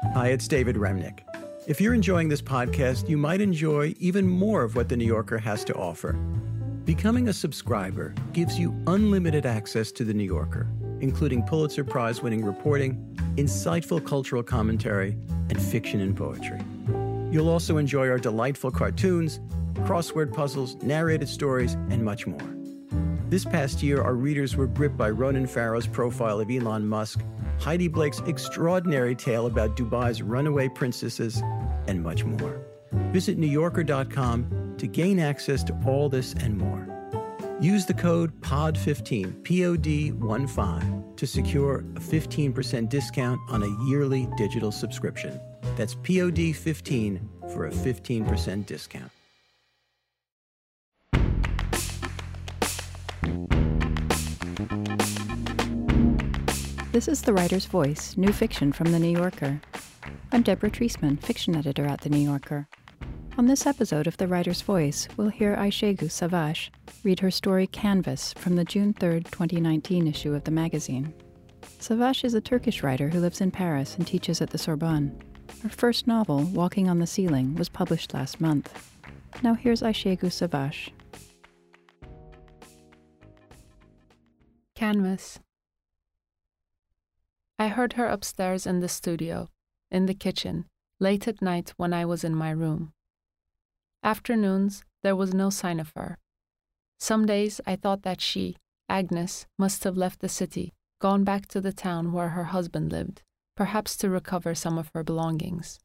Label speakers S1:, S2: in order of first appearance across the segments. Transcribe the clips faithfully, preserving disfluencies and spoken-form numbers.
S1: Hi, it's David Remnick. If you're enjoying this podcast, you might enjoy even more of what The New Yorker has to offer. Becoming a subscriber gives you unlimited access to The New Yorker, including Pulitzer Prize-winning reporting, insightful cultural commentary, and fiction and poetry. You'll also enjoy our delightful cartoons, crossword puzzles, narrated stories, and much more. This past year, our readers were gripped by Ronan Farrow's profile of Elon Musk, Heidi Blake's extraordinary tale about Dubai's runaway princesses, and much more. Visit New Yorker dot com to gain access to all this and more. Use the code P O D fifteen, P O D fifteen, to secure a fifteen percent discount on a yearly digital subscription. That's P O D fifteen for a fifteen percent discount.
S2: This is The Writer's Voice, new fiction from The New Yorker. I'm Deborah Treisman, fiction editor at The New Yorker. On this episode of The Writer's Voice, we'll hear Ayşegül Savaş read her story Canvas from the June third, twenty nineteen issue of the magazine. Savaş is a Turkish writer who lives in Paris and teaches at the Sorbonne. Her first novel, Walking on the Ceiling, was published last month. Now here's Ayşegül Savaş.
S3: Canvas. I heard her upstairs in the studio, in the kitchen, late at night when I was in my room. Afternoons, there was no sign of her. Some days I thought that she, Agnes, must have left the city, gone back to the town where her husband lived, perhaps to recover some of her belongings.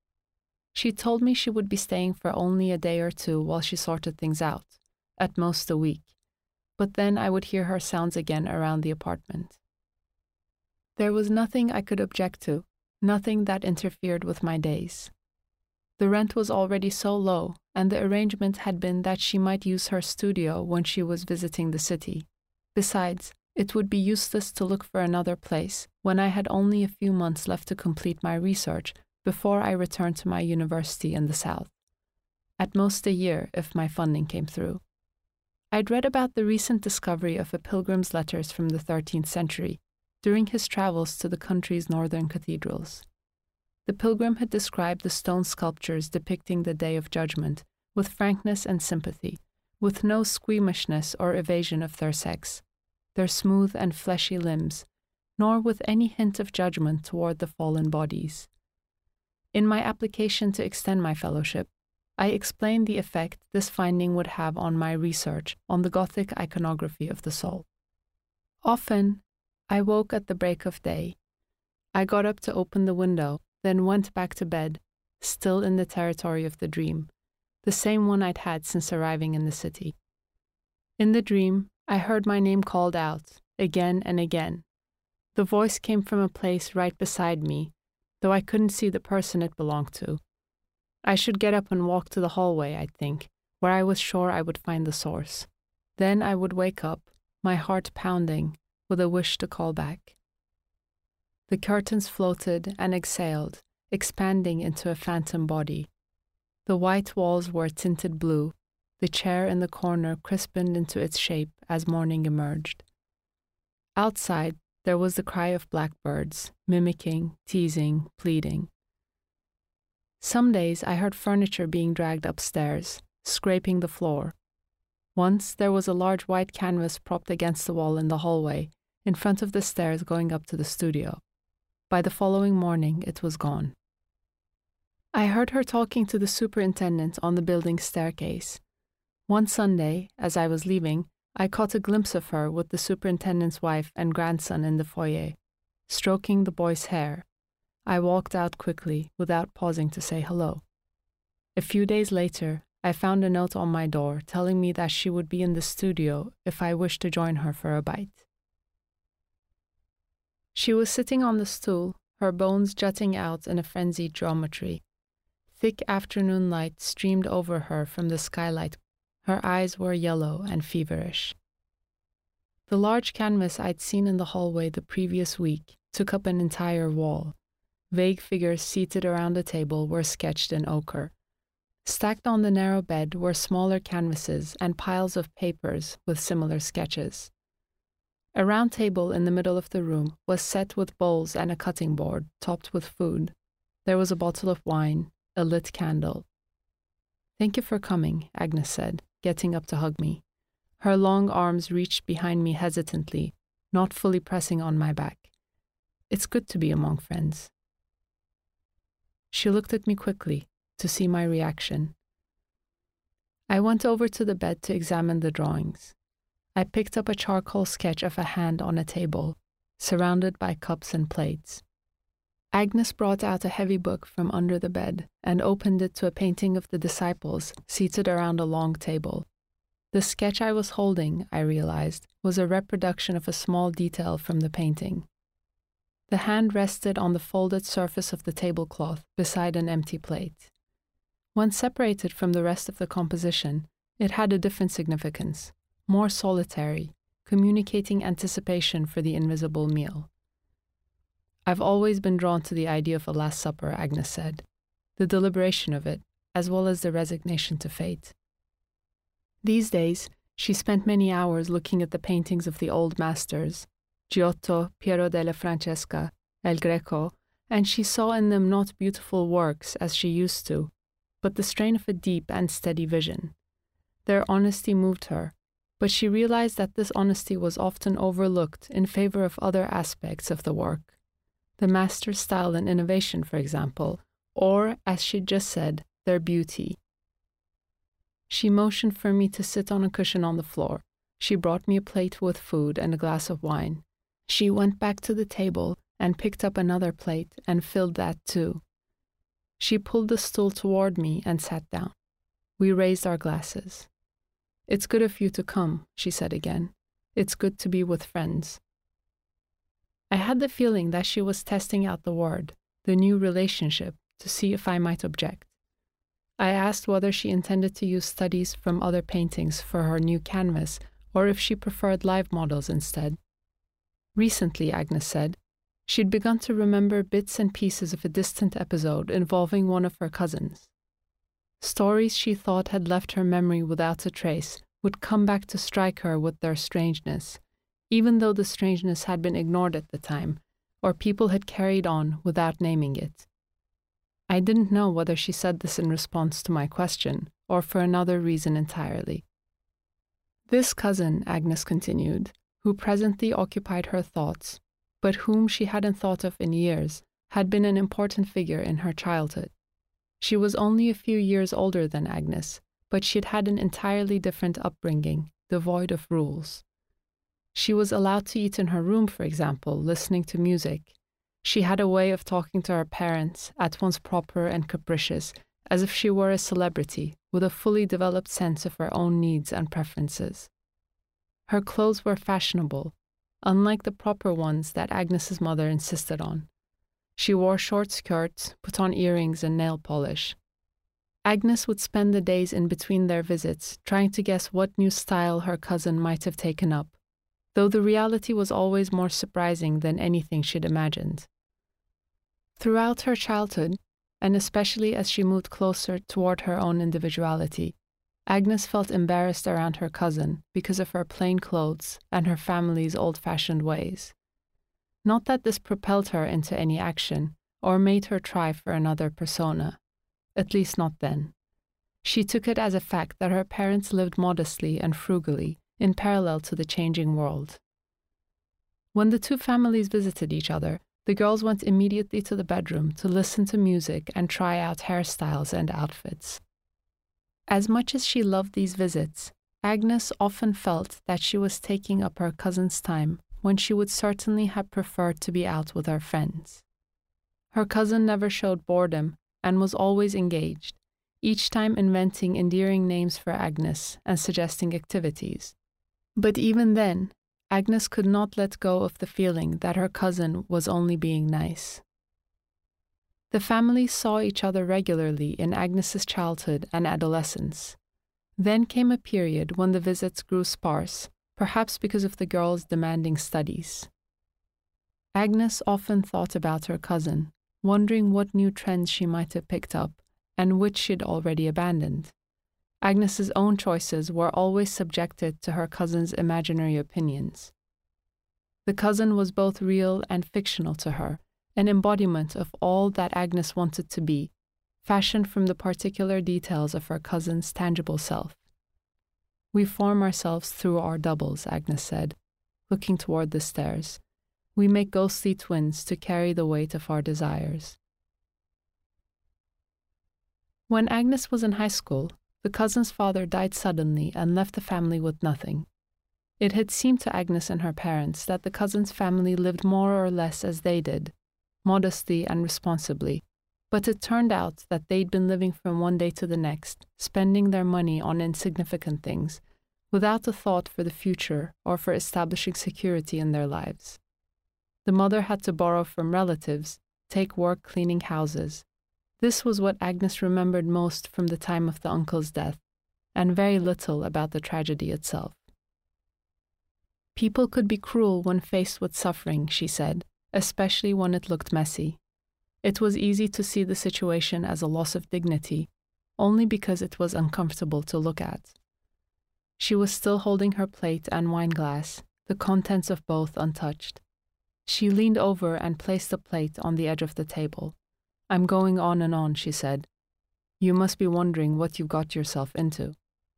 S3: She told me she would be staying for only a day or two while she sorted things out, at most a week, but then I would hear her sounds again around the apartment. There was nothing I could object to, nothing that interfered with my days. The rent was already so low, and the arrangement had been that she might use her studio when she was visiting the city. Besides, it would be useless to look for another place when I had only a few months left to complete my research before I returned to my university in the South. At most a year if my funding came through. I'd read about the recent discovery of a pilgrim's letters from the thirteenth century, during his travels to the country's northern cathedrals. The pilgrim had described the stone sculptures depicting the Day of Judgment with frankness and sympathy, with no squeamishness or evasion of their sex, their smooth and fleshy limbs, nor with any hint of judgment toward the fallen bodies. In my application to extend my fellowship, I explained the effect this finding would have on my research on the Gothic iconography of the soul. Often, I woke at the break of day. I got up to open the window, then went back to bed, still in the territory of the dream, the same one I'd had since arriving in the city. In the dream, I heard my name called out, again and again. The voice came from a place right beside me, though I couldn't see the person it belonged to. I should get up and walk to the hallway, I'd think, where I was sure I would find the source. Then I would wake up, my heart pounding, with a wish to call back. The curtains floated and exhaled, expanding into a phantom body. The white walls were tinted blue, the chair in the corner crispened into its shape as morning emerged. Outside, there was the cry of blackbirds, mimicking, teasing, pleading. Some days I heard furniture being dragged upstairs, scraping the floor. Once there was a large white canvas propped against the wall in the hallway, in front of the stairs going up to the studio. By the following morning, it was gone. I heard her talking to the superintendent on the building's staircase. One Sunday, as I was leaving, I caught a glimpse of her with the superintendent's wife and grandson in the foyer, stroking the boy's hair. I walked out quickly, without pausing to say hello. A few days later, I found a note on my door telling me that she would be in the studio if I wished to join her for a bite. She was sitting on the stool, her bones jutting out in a frenzied geometry. Thick afternoon light streamed over her from the skylight. Her eyes were yellow and feverish. The large canvas I'd seen in the hallway the previous week took up an entire wall. Vague figures seated around a table were sketched in ochre. Stacked on the narrow bed were smaller canvases and piles of papers with similar sketches. A round table in the middle of the room was set with bowls and a cutting board topped with food. There was a bottle of wine, a lit candle. "Thank you for coming," Agnes said, getting up to hug me. Her long arms reached behind me hesitantly, not fully pressing on my back. "It's good to be among friends." She looked at me quickly to see my reaction. I went over to the bed to examine the drawings. I picked up a charcoal sketch of a hand on a table, surrounded by cups and plates. Agnes brought out a heavy book from under the bed and opened it to a painting of the disciples seated around a long table. The sketch I was holding, I realized, was a reproduction of a small detail from the painting. The hand rested on the folded surface of the tablecloth beside an empty plate. When separated from the rest of the composition, it had a different significance, more solitary, communicating anticipation for the invisible meal. "I've always been drawn to the idea of a Last Supper," Agnes said, "the deliberation of it, as well as the resignation to fate." These days, she spent many hours looking at the paintings of the old masters, Giotto, Piero della Francesca, El Greco, and she saw in them not beautiful works as she used to, but the strain of a deep and steady vision. Their honesty moved her, but she realized that this honesty was often overlooked in favor of other aspects of the work. The master's style and innovation, for example, or, as she just said, their beauty. She motioned for me to sit on a cushion on the floor. She brought me a plate with food and a glass of wine. She went back to the table and picked up another plate and filled that too. She pulled the stool toward me and sat down. We raised our glasses. "It's good of you to come," she said again. "It's good to be with friends." I had the feeling that she was testing out the word, the new relationship, to see if I might object. I asked whether she intended to use studies from other paintings for her new canvas, or if she preferred live models instead. Recently, Agnes said, she'd begun to remember bits and pieces of a distant episode involving one of her cousins. Stories she thought had left her memory without a trace would come back to strike her with their strangeness, even though the strangeness had been ignored at the time, or people had carried on without naming it. I didn't know whether she said this in response to my question, or for another reason entirely. This cousin, Agnes continued, who presently occupied her thoughts, but whom she hadn't thought of in years, had been an important figure in her childhood. She was only a few years older than Agnes, but she'd had an entirely different upbringing, devoid of rules. She was allowed to eat in her room, for example, listening to music. She had a way of talking to her parents, at once proper and capricious, as if she were a celebrity, with a fully developed sense of her own needs and preferences. Her clothes were fashionable, unlike the proper ones that Agnes's mother insisted on. She wore short skirts, put on earrings and nail polish. Agnes would spend the days in between their visits trying to guess what new style her cousin might have taken up, though the reality was always more surprising than anything she'd imagined. Throughout her childhood, and especially as she moved closer toward her own individuality, Agnes felt embarrassed around her cousin because of her plain clothes and her family's old-fashioned ways. Not that this propelled her into any action or made her try for another persona, at least not then. She took it as a fact that her parents lived modestly and frugally in parallel to the changing world. When the two families visited each other, the girls went immediately to the bedroom to listen to music and try out hairstyles and outfits. As much as she loved these visits, Agnes often felt that she was taking up her cousin's time when she would certainly have preferred to be out with her friends. Her cousin never showed boredom and was always engaged, each time inventing endearing names for Agnes and suggesting activities. But even then, Agnes could not let go of the feeling that her cousin was only being nice. The families saw each other regularly in Agnes's childhood and adolescence. Then came a period when the visits grew sparse, perhaps because of the girls' demanding studies. Agnes often thought about her cousin, wondering what new trends she might have picked up and which she'd already abandoned. Agnes's own choices were always subjected to her cousin's imaginary opinions. The cousin was both real and fictional to her, an embodiment of all that Agnes wanted to be, fashioned from the particular details of her cousin's tangible self. "We form ourselves through our doubles," Agnes said, looking toward the stairs. "We make ghostly twins to carry the weight of our desires." When Agnes was in high school, the cousin's father died suddenly and left the family with nothing. It had seemed to Agnes and her parents that the cousin's family lived more or less as they did, modestly and responsibly, but it turned out that they'd been living from one day to the next, spending their money on insignificant things, without a thought for the future or for establishing security in their lives. The mother had to borrow from relatives, take work cleaning houses. This was what Agnes remembered most from the time of the uncle's death, and very little about the tragedy itself. People could be cruel when faced with suffering, she said, especially when it looked messy. It was easy to see the situation as a loss of dignity, only because it was uncomfortable to look at. She was still holding her plate and wine glass, the contents of both untouched. She leaned over and placed the plate on the edge of the table. "I'm going on and on," she said. "You must be wondering what you got yourself into."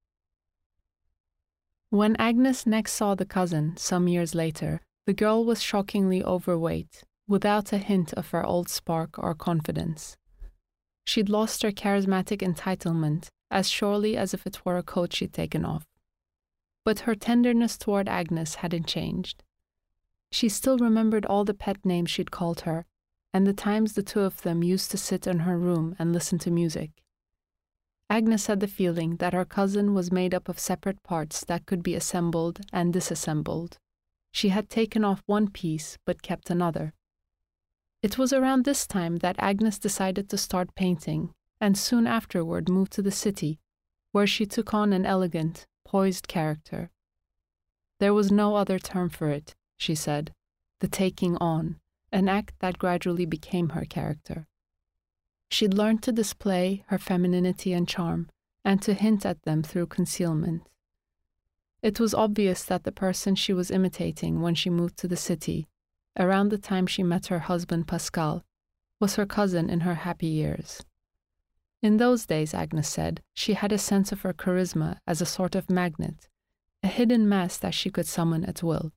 S3: When Agnes next saw the cousin, some years later, the girl was shockingly overweight, without a hint of her old spark or confidence. She'd lost her charismatic entitlement as surely as if it were a coat she'd taken off. But her tenderness toward Agnes hadn't changed. She still remembered all the pet names she'd called her, and the times the two of them used to sit in her room and listen to music. Agnes had the feeling that her cousin was made up of separate parts that could be assembled and disassembled. She had taken off one piece but kept another. It was around this time that Agnes decided to start painting, and soon afterward moved to the city, where she took on an elegant, poised character. There was no other term for it, she said, the taking on, an act that gradually became her character. She'd learned to display her femininity and charm, and to hint at them through concealment. It was obvious that the person she was imitating when she moved to the city, around the time she met her husband Pascal, was her cousin in her happy years. In those days, Agnes said, she had a sense of her charisma as a sort of magnet, a hidden mass that she could summon at will.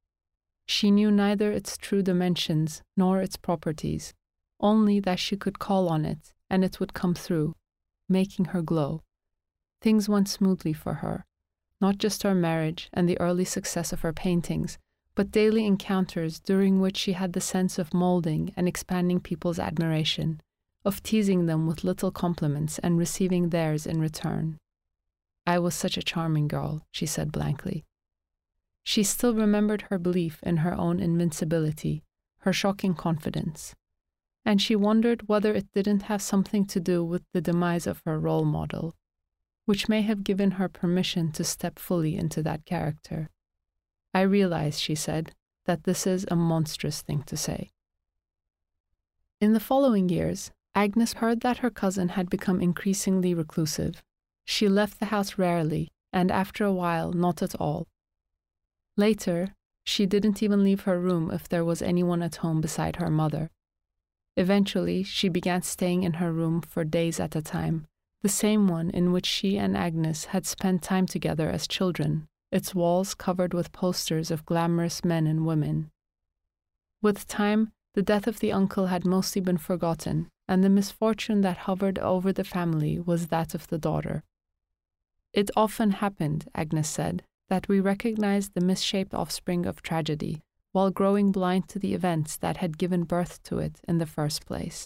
S3: She knew neither its true dimensions nor its properties, only that she could call on it and it would come through, making her glow. Things went smoothly for her, not just her marriage and the early success of her paintings, but daily encounters during which she had the sense of molding and expanding people's admiration, of teasing them with little compliments and receiving theirs in return. "I was such a charming girl," she said blankly. She still remembered her belief in her own invincibility, her shocking confidence, and she wondered whether it didn't have something to do with the demise of her role model, which may have given her permission to step fully into that character. "I realize," she said, "that this is a monstrous thing to say." In the following years, Agnes heard that her cousin had become increasingly reclusive. She left the house rarely, and after a while, not at all. Later, she didn't even leave her room if there was anyone at home beside her mother. Eventually, she began staying in her room for days at a time, the same one in which she and Agnes had spent time together as children, its walls covered with posters of glamorous men and women. With time, the death of the uncle had mostly been forgotten, and the misfortune that hovered over the family was that of the daughter. It often happened, Agnes said, that we recognized the misshaped offspring of tragedy, while growing blind to the events that had given birth to it in the first place.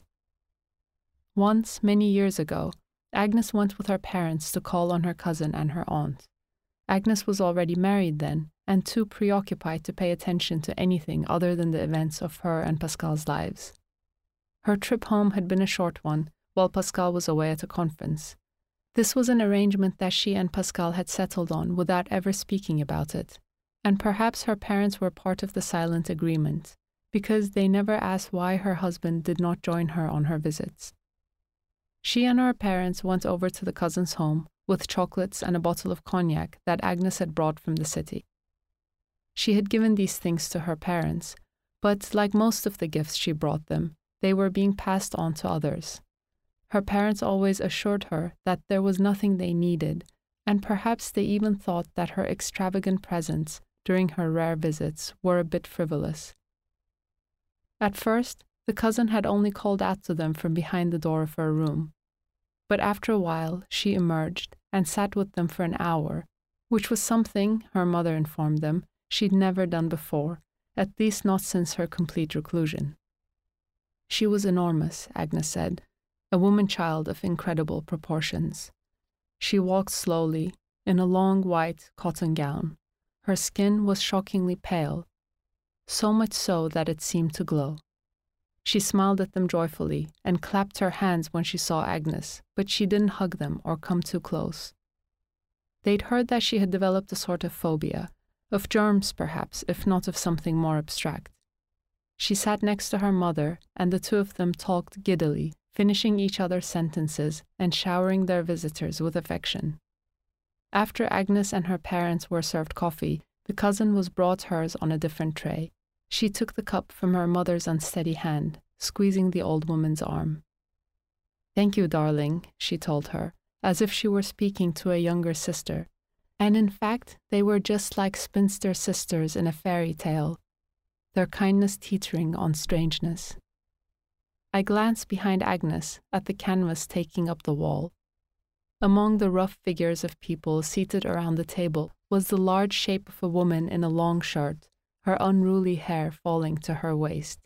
S3: Once, many years ago, Agnes went with her parents to call on her cousin and her aunt. Agnes was already married then, and too preoccupied to pay attention to anything other than the events of her and Pascal's lives. Her trip home had been a short one, while Pascal was away at a conference. This was an arrangement that she and Pascal had settled on without ever speaking about it, and perhaps her parents were part of the silent agreement, because they never asked why her husband did not join her on her visits. She and her parents went over to the cousin's home with chocolates and a bottle of cognac that Agnes had brought from the city. She had given these things to her parents, But like most of the gifts she brought them, they were being passed on to others. Her parents always assured her that there was nothing they needed, and perhaps they even thought that her extravagant presents during her rare visits were a bit frivolous. At first, the cousin had only called out to them from behind the door of her room. But after a while, she emerged and sat with them for an hour, which was something, her mother informed them, she'd never done before, at least not since her complete reclusion. She was enormous, Agnes said, a woman-child of incredible proportions. She walked slowly, in a long white cotton gown. Her skin was shockingly pale, so much so that it seemed to glow. She smiled at them joyfully and clapped her hands when she saw Agnes, but she didn't hug them or come too close. They'd heard that she had developed a sort of phobia, of germs perhaps, if not of something more abstract. She sat next to her mother, and the two of them talked giddily, finishing each other's sentences and showering their visitors with affection. After Agnes and her parents were served coffee, the cousin was brought hers on a different tray. She took the cup from her mother's unsteady hand, squeezing the old woman's arm. "Thank you, darling," she told her, as if she were speaking to a younger sister. And in fact, they were just like spinster sisters in a fairy tale, their kindness teetering on strangeness. I glanced behind Agnes at the canvas taking up the wall. Among the rough figures of people seated around the table was the large shape of a woman in a long shirt, her unruly hair falling to her waist.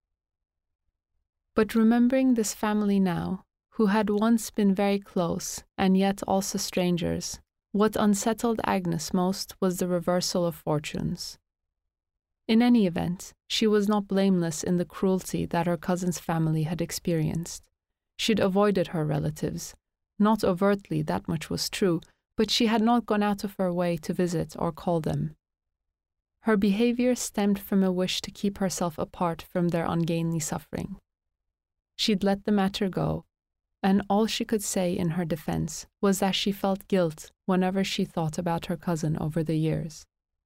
S3: But remembering this family now, who had once been very close and yet also strangers, what unsettled Agnes most was the reversal of fortunes. In any event, she was not blameless in the cruelty that her cousin's family had experienced. She'd avoided her relatives. Not overtly, that much was true, but she had not gone out of her way to visit or call them. Her behavior stemmed from a wish to keep herself apart from their ungainly suffering. She'd let the matter go, and all she could say in her defense was that she felt guilt whenever she thought about her cousin over the years.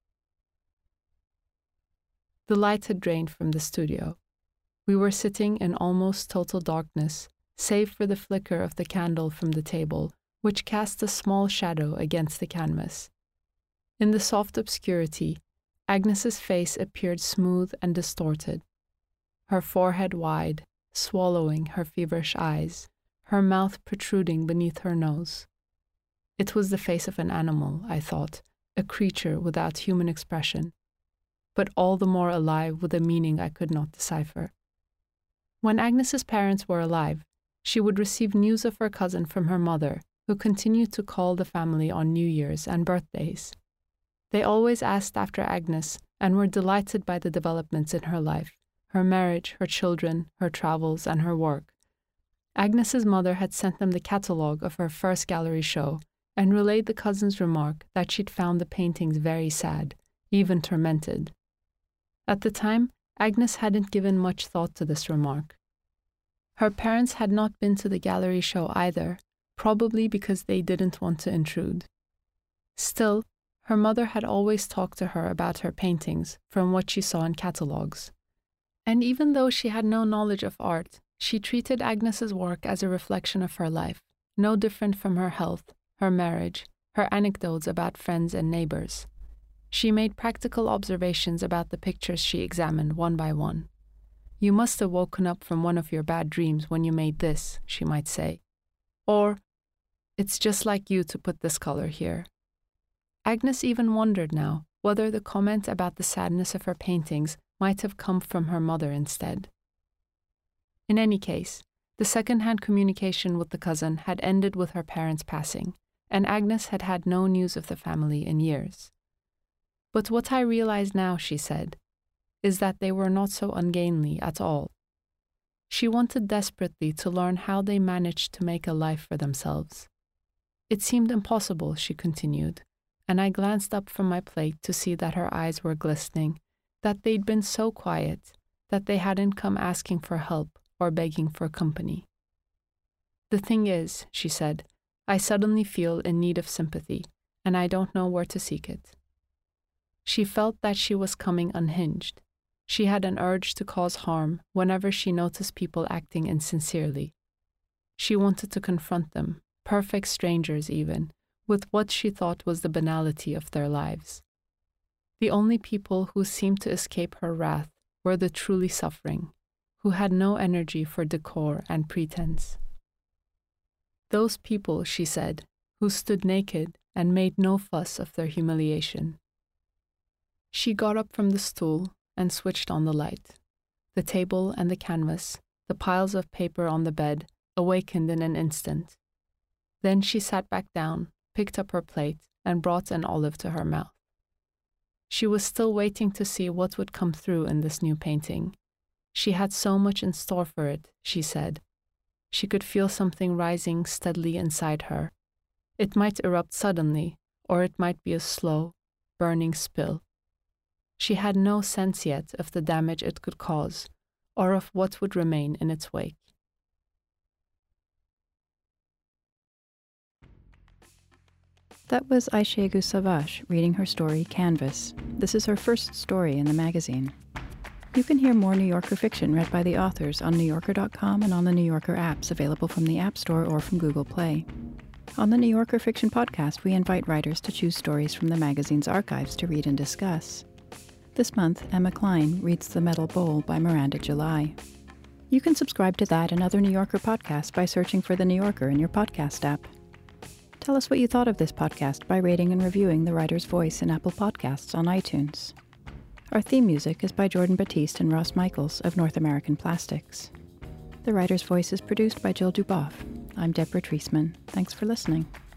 S3: The light had drained from the studio. We were sitting in almost total darkness, save for the flicker of the candle from the table, which cast a small shadow against the canvas. In the soft obscurity, Agnes's face appeared smooth and distorted, her forehead wide, swallowing her feverish eyes, her mouth protruding beneath her nose. It was the face of an animal, I thought, a creature without human expression, but all the more alive with a meaning I could not decipher. When Agnes's parents were alive, she would receive news of her cousin from her mother, who continued to call the family on New Year's and birthdays. They always asked after Agnes and were delighted by the developments in her life, her marriage, her children, her travels, and her work. Agnes's mother had sent them the catalogue of her first gallery show and relayed the cousin's remark that she'd found the paintings very sad, even tormented. At the time, Agnes hadn't given much thought to this remark. Her parents had not been to the gallery show either, probably because they didn't want to intrude. Still, her mother had always talked to her about her paintings from what she saw in catalogues. And even though she had no knowledge of art, she treated Agnes's work as a reflection of her life, no different from her health, her marriage, her anecdotes about friends and neighbors. She made practical observations about the pictures she examined one by one. "You must have woken up from one of your bad dreams when you made this," she might say. Or, "It's just like you to put this color here." Agnes even wondered now whether the comment about the sadness of her paintings might have come from her mother instead. In any case, the second-hand communication with the cousin had ended with her parents' passing, and Agnes had had no news of the family in years. "But what I realize now," she said, "is that they were not so ungainly at all." She wanted desperately to learn how they managed to make a life for themselves. It seemed impossible, she continued, and I glanced up from my plate to see that her eyes were glistening, that they'd been so quiet, that they hadn't come asking for help or begging for company. "The thing is," she said, "I suddenly feel in need of sympathy, and I don't know where to seek it." She felt that she was coming unhinged. She had an urge to cause harm whenever she noticed people acting insincerely. She wanted to confront them, perfect strangers even, with what she thought was the banality of their lives. The only people who seemed to escape her wrath were the truly suffering, who had no energy for decor and pretense. Those people, she said, who stood naked and made no fuss of their humiliation. She got up from the stool and switched on the light. The table and the canvas, the piles of paper on the bed, awakened in an instant. Then she sat back down, picked up her plate, and brought an olive to her mouth. She was still waiting to see what would come through in this new painting. She had so much in store for it, she said. She could feel something rising steadily inside her. It might erupt suddenly, or it might be a slow, burning spill. She had no sense yet of the damage it could cause, or of what would remain in its wake.
S2: That was Aishegu Savage reading her story, Canvas. This is her first story in the magazine. You can hear more New Yorker fiction read by the authors on New Yorker dot com and on the New Yorker apps available from the App Store or from Google Play. On the New Yorker Fiction Podcast, we invite writers to choose stories from the magazine's archives to read and discuss. This month, Emma Klein reads The Metal Bowl by Miranda July. You can subscribe to that and other New Yorker podcasts by searching for The New Yorker in your podcast app. Tell us what you thought of this podcast by rating and reviewing The Writer's Voice in Apple Podcasts on iTunes. Our theme music is by Jordan Batiste and Ross Michaels of North American Plastics. The Writer's Voice is produced by Jill Duboff. I'm Deborah Treisman. Thanks for listening.